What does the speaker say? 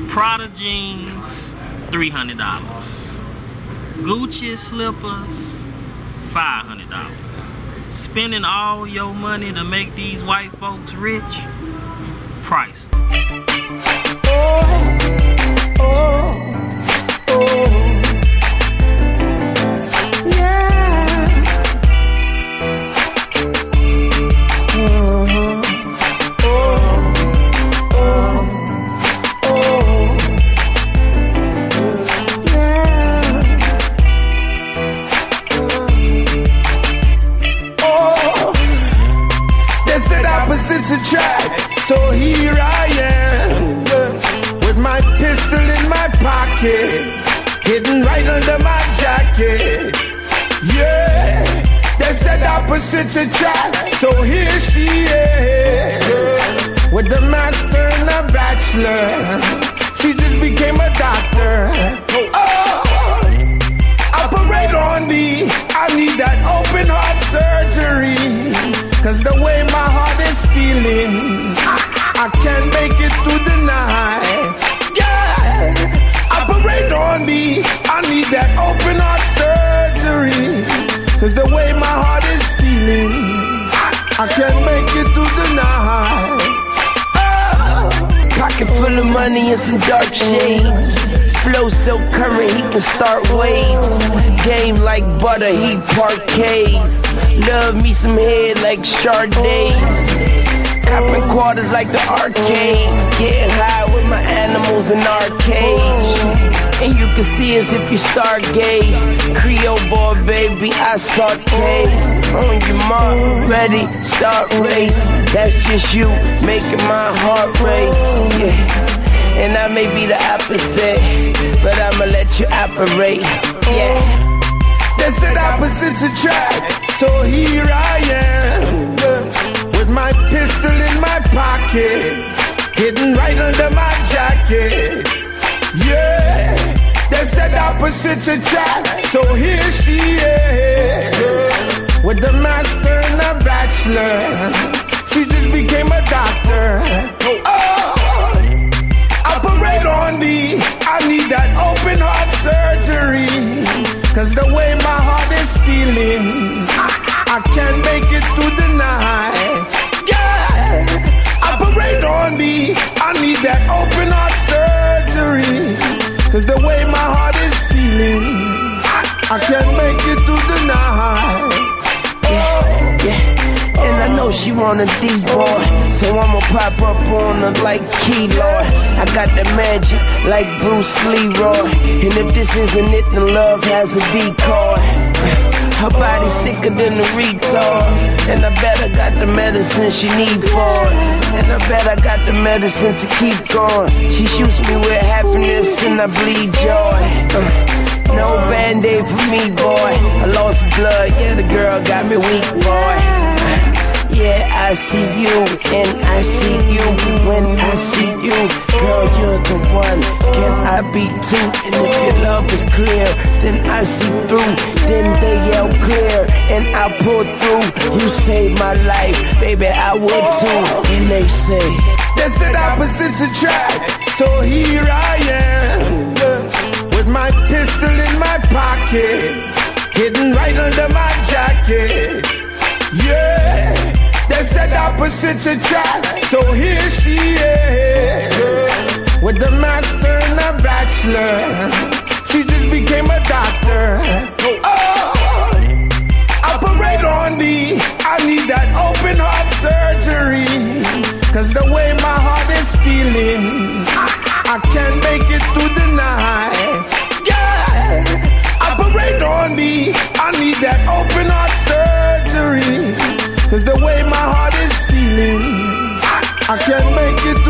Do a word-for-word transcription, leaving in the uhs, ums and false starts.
Prada jeans, three hundred dollars. Gucci slippers, five hundred dollars. Spending all your money to make these white folks rich, priceless. Oh, oh, oh. Opposites attract, so here I am, with my pistol in my pocket, hidden right under my jacket. Yeah, they said opposites attract, so here she is, with the master and the bachelor. She just became a doctor. Oh, operate on me, I need that open heart surgery. Cause the way my heart is feeling, I, I can't make it through the night. Yeah, operate on me, I need that open heart surgery. Cause the way my heart is feeling, I, I can't make it through the night. Oh. Pocket full of money and some dark shades. Flow so current, he can start waves. Game like butter, he parquets. Love me some head like Chardonnays. Copping quarters like the arcade. Getting high with my animals in arcades. And you can see us if you stargaze. Creole boy, baby, I sautés. On your mark, ready, start race. That's just you, making my heart race. Yeah. And I may be the opposite, but I'ma let you operate, yeah. They said opposites attract, so here I am, with my pistol in my pocket, hidden right under my jacket. Yeah, they said opposites attract, so here she is, with the master and the bachelor. She just became a doctor. Oh, operate on me, I need that open heart surgery. Cause the way my heart is feeling, I, I can't make it through the night. Yeah, operate on me, I need that open heart surgery. Cause the way my heart is feeling, I, I can't make it through the night. Yeah, yeah. And I know she want a D-boy, so I'ma pop up on her like Keylor. I got the magic like Bruce Leroy. And if this isn't it, then love has a decoy. Her body's sicker than a retard. And I bet I got the medicine she need for it. And I bet I got the medicine to keep going. She shoots me with happiness and I bleed joy. uh, No band-aid for me, boy. I lost blood, yeah, the girl got me weak, boy. Yeah, I see you, and I see you. When I see you, girl, you're the one. Can I be two? And if your love is clear, then I see through. Then they yell clear, and I pull through. You saved my life, baby, I would too. And they say, they said opposites attract, so here I am, with my pistol in my pocket, hidden right under my jacket. Yeah, they said opposites attract, so here she is, with the master and the bachelor. She just became a doctor. Oh, operate on me, I need that open heart surgery. Cause the way my heart is feeling, I, I can't make it through the night. Yeah, operate on me, I need that open heart surgery. Cause the way my heart is feeling, I, I can't make it through